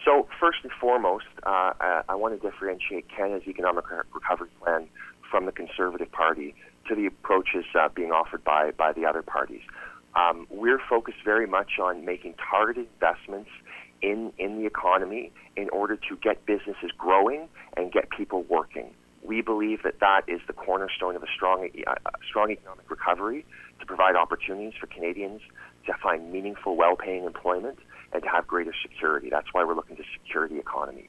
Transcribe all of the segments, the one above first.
So first and foremost, I want to differentiate Canada's economic recovery plan from the Conservative Party to the approaches being offered by the other parties. We're focused very much on making targeted investments in the economy in order to get businesses growing and get people working. We believe that is the cornerstone of a strong economic recovery, to provide opportunities for Canadians to find meaningful, well-paying employment and to have greater security. That's why we're looking to secure the economy.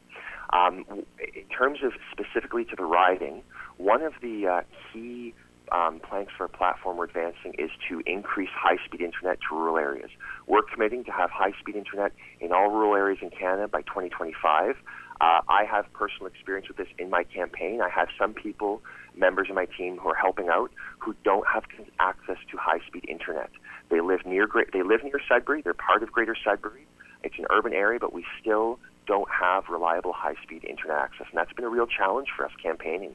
In terms of specifically to the riding, one of the key planks for a platform we're advancing is to increase high-speed internet to rural areas. We're committing to have high-speed internet in all rural areas in Canada by 2025. I have personal experience with this in my campaign. I have some people, members of my team, who are helping out who don't have access to high-speed internet. They live near Sudbury. They're part of Greater Sudbury. It's an urban area, but we still don't have reliable high-speed internet access, and that's been a real challenge for us campaigning.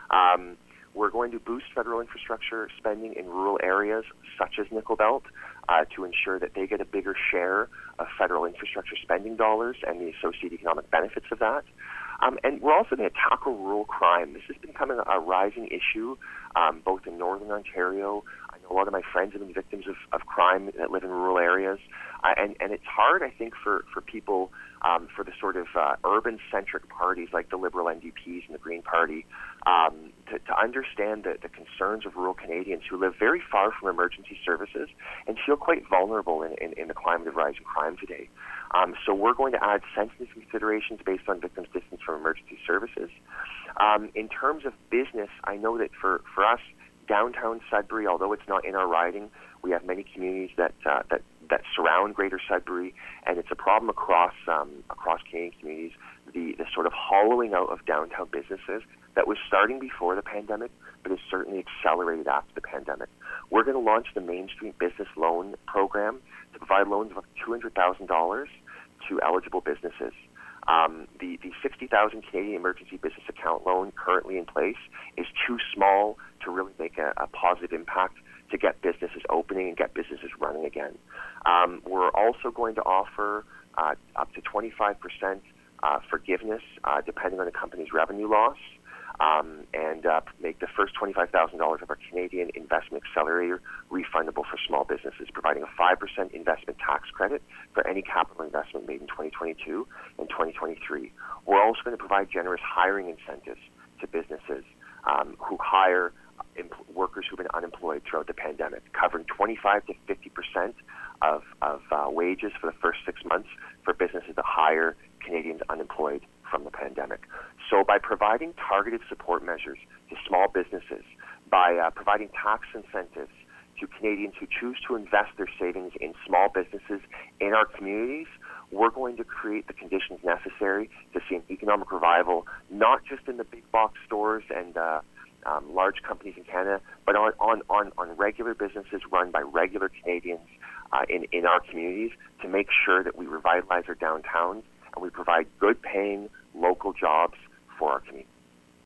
We're going to boost federal infrastructure spending in rural areas such as Nickel Belt to ensure that they get a bigger share of federal infrastructure spending dollars and the associated economic benefits of that. And we're also going to tackle rural crime. This has become a rising issue both in Northern Ontario. I know a lot of my friends have been victims of crime that live in rural areas. And it's hard, I think, for people, for the sort of urban-centric parties like the Liberal NDPs and the Green Party to understand the concerns of rural Canadians who live very far from emergency services and feel quite vulnerable in the climate of rising crime today. So we're going to add sensitive considerations based on victims' distance from emergency services. In terms of business, I know that for us, downtown Sudbury, although it's not in our riding, we have many communities that surround Greater Sudbury, and it's a problem across Canadian communities, the sort of hollowing out of downtown businesses that was starting before the pandemic, but has certainly accelerated after the pandemic. We're going to launch the Main Street Business Loan Program to provide loans of up to $200,000 to eligible businesses. The 60,000 Canadian emergency business account loan currently in place is too small to really make a positive impact to get businesses opening and get businesses running again. We're also going to offer up to 25% forgiveness depending on the company's revenue loss, and make the first $25,000 of our Canadian Investment Accelerator refundable for small businesses, providing a 5% investment tax credit for any capital investment made in 2022 and 2023. We're also going to provide generous hiring incentives to businesses who hire workers who've been unemployed throughout the pandemic, covering 25 to 50% of wages for the first 6 months for businesses that hire Canadians unemployed from the pandemic. So by providing targeted support measures to small businesses, by providing tax incentives to Canadians who choose to invest their savings in small businesses in our communities, we're going to create the conditions necessary to see an economic revival, not just in the big box stores and large companies in Canada, but on regular businesses run by regular Canadians in our communities, to make sure that we revitalize our downtowns and we provide good-paying local jobs for our communities.